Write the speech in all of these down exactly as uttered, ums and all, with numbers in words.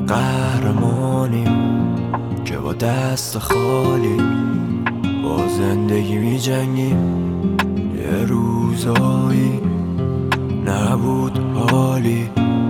قهرمانیم که با دست خالی با زندگی می جنگیم. یه روزایی نبود حالی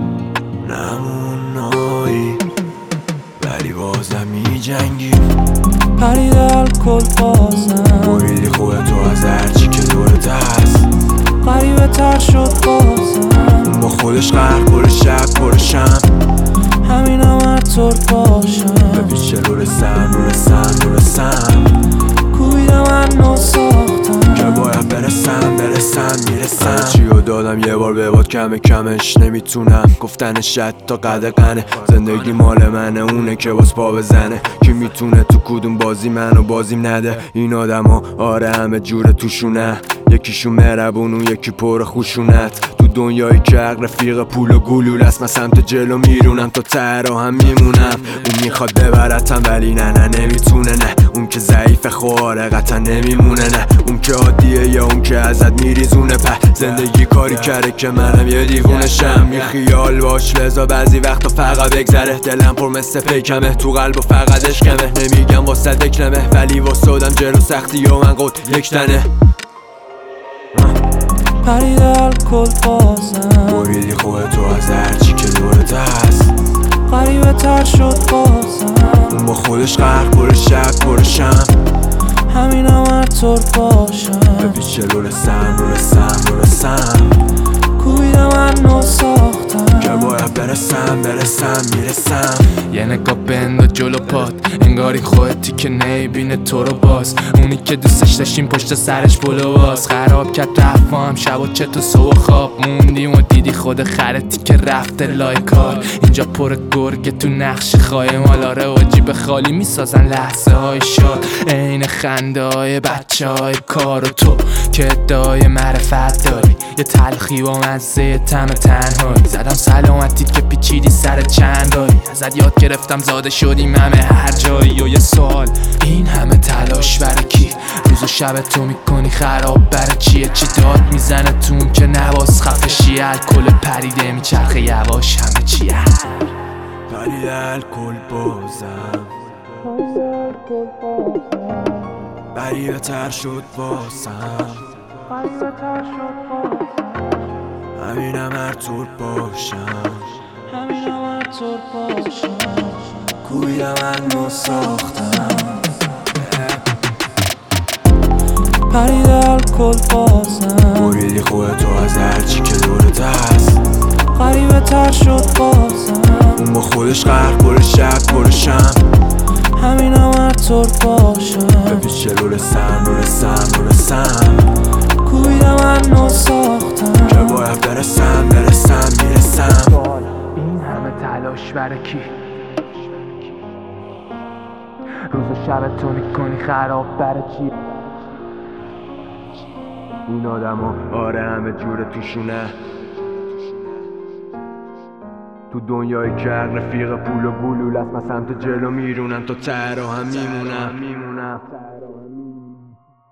نمونایی ولی بازم می جنگیم. پرید الکل بازم بریدی خوبه تو از هرچی که دورت هست. غریبه تر شد بازم با خودش غرق پر شب پر شم. همینم هر طور باشم به پیچه رو رسم رو رسم رو رسم. کوبیدم هر نو ساختم که باید برسم برسم میرسم. چیو دادم یه بار به باد کم کمش نمیتونم گفتنش تا قدقنه. زندگی مال منه اونه که باز پا بزنه. کی میتونه تو کدوم بازی منو بازیم نده. این آدم ها آره همه جوره توشونه. یکیشون مهربون و یکی پر خوشونت. تو دنیایی که حق رفیق پول و گلول است. من سمت جلو میرونم تا ته هم میمونم. اون میخواد ببرتم ولی نه نه نمیتونه. نه اون که ضعیف خواره قطعا نمیمونه. نه اون که عادیه یا اون که ازت میریزونه. په زندگی کاری کرده که منم یه دیوونه شم. بی خیال باش لذا بعضی وقتا فقط بگذره. دلم پر مثل پیکمه تو قلب و فقط اشکمه. نمیگم واسه دکلمه ولی واسه آدم جلو سختی و من قد یک تنه. پرید الکل بازم بریدی خوبه تو از هرچی که دورت هست. غریبه تر شد بازم اون با خودش غرق پر شب پر شم. همینم هر طور باشم به پیچه رو رسم رو رسم رو رسم. کوبیدم هر نو ساختم که باید برسم برسم میرسم. یه نگاه بند جلو پات انگاری خودتی که نیبینه تو رو باز. اونی که دوستش داشتیم پشت سرش پلو باز. خراب کرد رفت با هم شب و چه تو صبح خواب موندیم و دیدی خود خرتی که رفته لای کار. اینجا پر گرگه تو نقش خواهی مالاره و جیب خالی میسازن لحظه های شاد. عین خنده های بچه های کار و تو که ادعای معرفت داری. یه تلخی با مزه تم تنهایی. زدم سلامتیت که پیچیدی سر چندایی. ازت یاد گرفتم زاده شدیم همه هر جایی. و یه سوال این همه تلاش برای کی؟ روز و شب تو میکنی خراب برای چیه؟ چی داد میزنه تون که نواز خفشی؟ الکل پریده میچرخه یواش همه چیه؟ پرید الکل بازم غریبه تر شد بازم. همینم هر طور باشم همینم هر طور باشم کوبیدم هر نو ساختم. پرید الکل بازم بریدی خوبه تو از هرچی که دورت هست. غریبه تر شد بازم اون با خودش غرق پر شب پر شم. همینم هر طور باشم به پیچه رو رسم رو رسم رو رسم. کوبیدم هر نو ساختم که باید برسم برسم میرسم. این همه تلاش برای کی؟ روز و شب تو میکنی خراب برای چی؟ این آدم ها آره همه جوره توشونه. تو دنیایی که حق رفیق پول و گلول است. من سمت جلو میرونم تا ته هم میمونم.